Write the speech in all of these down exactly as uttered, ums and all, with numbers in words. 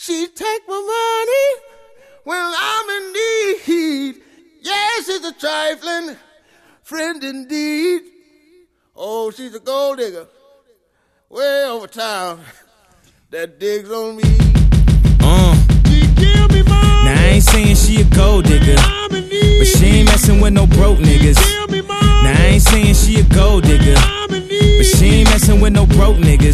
She take my money when I'm in need. Yes, she's a trifling friend indeed. Oh, she's a gold digger way over town that digs on me. Uh. She give me money. Now I ain't saying she a gold digger, but she ain't messing with no broke niggas. Now I ain't saying she a gold digger, but she ain't messing with no broke niggas.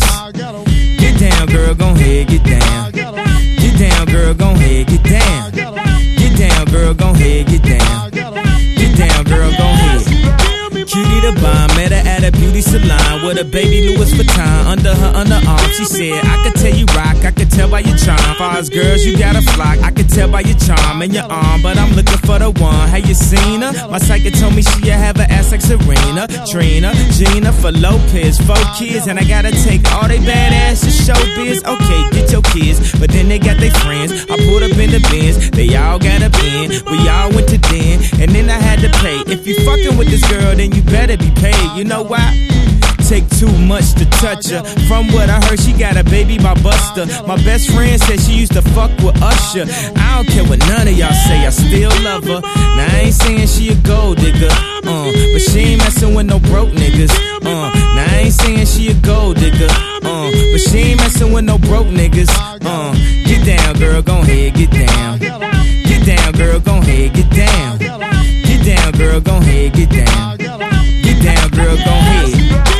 Get down, girl, gon' head, get down. Get down, girl, gon' head, get down. Get down, girl, gon' head, get down. Get down, girl, gon' head. Cutie the bomb, met her at a beauty salon with a baby Louis Vuitton under her underarm. She said, I could tell you rock, I could tell by your charm. Far as girls, you got a flock, I could tell by your charm and your arm, but I'm looking for the one. Have you seen her? My psychic told me she have an ass like Serena, Trina, Gina, for Lopez, four kids, and I gotta take all they badass to showbiz. Okay, get your kids, but then they got their friends. I pulled up in the Benz, they all got a bin. We all went to den, and then I had to pay. If you fucking with this girl, then you better be paid. You know why? Take too much to touch her. From what I heard, she got a baby by Buster. My best friend said she used to fuck with Usher. I don't care what none of y'all say, I still love her. Now I ain't saying she a gold digger, uh, but she ain't messing with no broke niggas. Uh, now I ain't saying she a gold digger, uh, but she ain't messing with no broke niggas. Uh, get down, girl, gon' head, get down. Get down, girl, gon' head, get down. Get down, girl, gon' head, get down. Get down, girl, gon' head.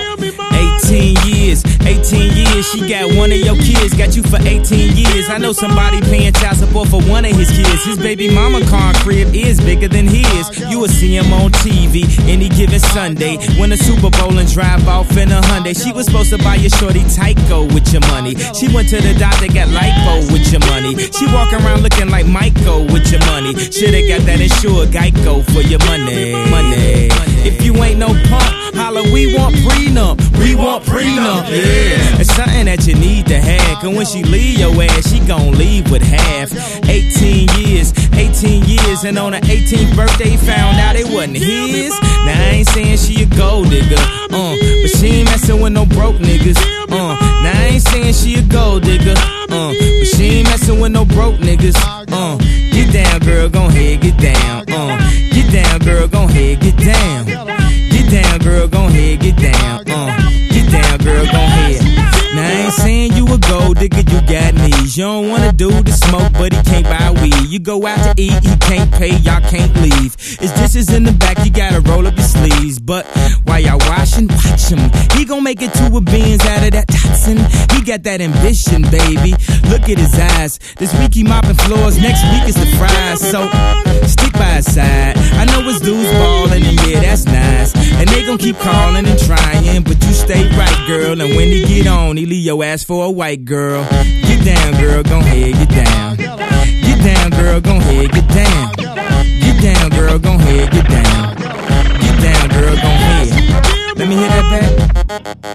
eighteen years, eighteen years, she got one of your kids, got you for eighteen years. I know somebody paying child support for one of his kids. His baby mama car crib is bigger than his. You will see him on T V any given Sunday. Win a Super Bowl and drive off in a Hyundai. She was supposed to buy your shorty Tyco with your money. She went to the doctor, got lipo with your money. She walk around looking like Michael with your money. Shoulda got that insured Geico for your money. Money. If you ain't no punk, holla, we want prenup. We want prenup, yeah. It's something that you need to have, cause when she leave your ass, she gon' leave with half. eighteen years, eighteen years, and on her eighteenth birthday, found out it wasn't his. Now I ain't saying she a gold digger, uh, but she ain't messing with no broke niggas. Uh, now I ain't saying she a gold digger, uh, but she ain't messing with no broke niggas. Uh, get down, girl, gon' head, get down. Uh, get down, girl, gon' head, get down. Get down, girl, gon' head, get down. Uh, get down, girl, gon' head. Now I ain't saying you a gold digger, you got knees. You don't wanna do the smoke, but he can't buy weed. You go out to eat, he can't pay, y'all can't leave. His dishes in the back, you gotta roll up your sleeves. But while y'all washing, watch him. He gon' make it to a beans out of that toxin. He got that ambition, baby. Look at his eyes. This week he mopping floors, next week is the fries. So stick by his side. I know his dudes ballin', and yeah, that's nice. And they gon' keep calling and trying, but you stay right, girl. And when he get on, he leave your ass for a white girl. Get down, girl, gon' head, get down. Get down, girl, gon' head, get down. Get down, girl, gon' head, get down. Get down, girl, gon' head. Let me hear that back.